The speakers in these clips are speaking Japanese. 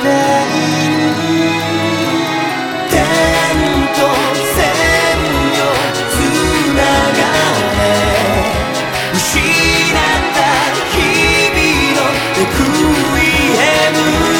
ている。点と線よつながれ、失った日々のレクイエム。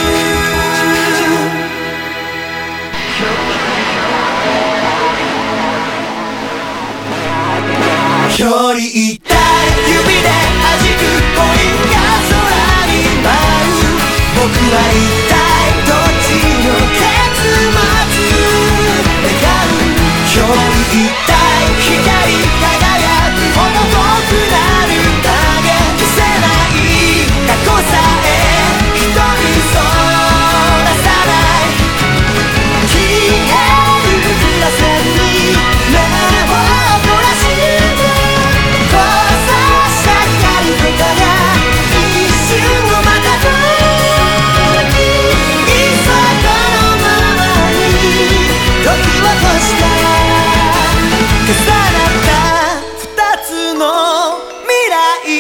距離一体指で弾くコインが空に舞う。僕は一体どっちの結末願う。距離一体光り輝くほど遠くなる影、消せない過去さえ一人そらさない。消える螺旋に目を凝らして交差した光と影、一瞬をまたとき、いっそこのままに時を越して重なった二つの未来。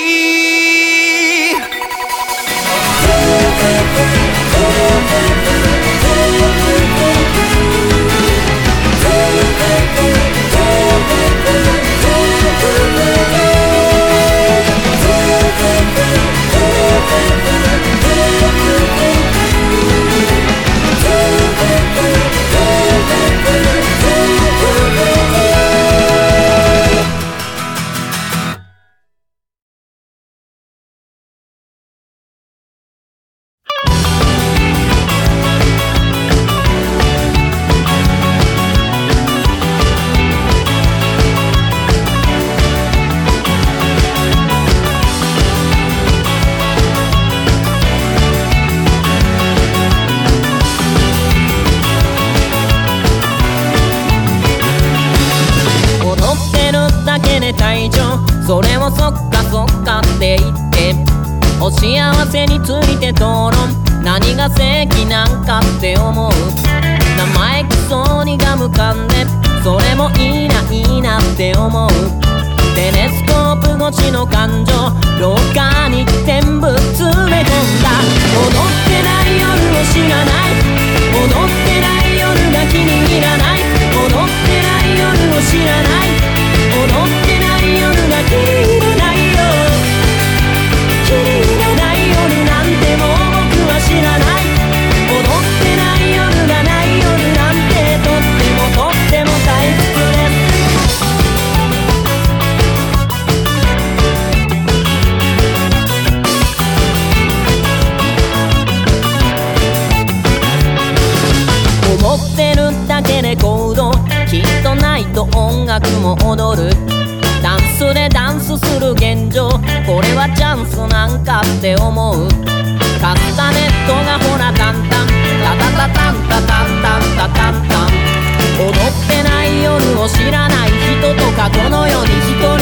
それをそっかそっかって言ってお幸せについて討論、何が正義なんかって思う。生意気そうにがむかんでそれもいいないいなって思う。テレスコープ越しの感情廊下に全部詰め込んだ。踊ってない夜を知らない、踊ってない夜が気に入らない、踊ってない夜を知らない、踊ってない夜が気に入らないよ、気に入らない夜なんてもう僕は知らない。踊ってない夜がない夜なんてとっても退屈です。思ってるだけで行動、きっとないと音楽も踊る。ダンスでダンスする現状、これはチャンスなんかって思う。カスタネットがほらタンタンタタタタンタタンタンタタンタン。踊ってない夜を知らない人とかこの世に